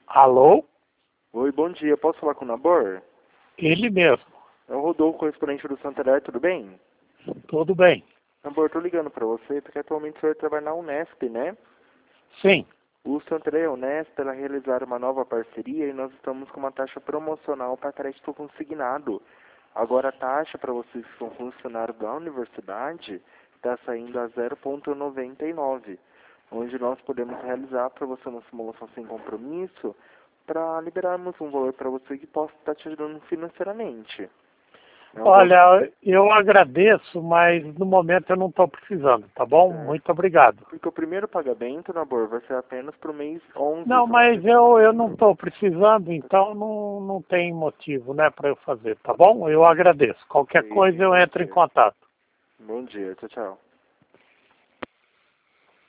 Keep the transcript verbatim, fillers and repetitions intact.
Alô? Oi, bom dia. Posso falar com o Nabor? Ele mesmo. É o Rodolfo, correspondente do Santander, tudo bem? Tudo bem? Nabor, tô ligando pra você porque atualmente o senhor trabalha na Unesp, né? Sim. O Santander e a Unesp, ela realizaram uma nova parceria e nós estamos com uma taxa promocional para crédito consignado. Agora a taxa para vocês que são funcionários da universidade está saindo a zero vírgula noventa e nove, onde nós podemos realizar para você uma simulação sem compromisso para liberarmos um valor para você que possa estar te ajudando financeiramente. É um valor Olha, eu agradeço, mas no momento eu não estou precisando, tá bom? certo. Muito obrigado. Porque o primeiro pagamento, Nabor, vai ser apenas para o mês onze. Não, São mas eu, eu não estou precisando, então não, não tem motivo, né, para eu fazer, tá bom? Eu agradeço. Qualquer seis. coisa eu Bom entro em dia. contato. Bom dia. Tchau, tchau.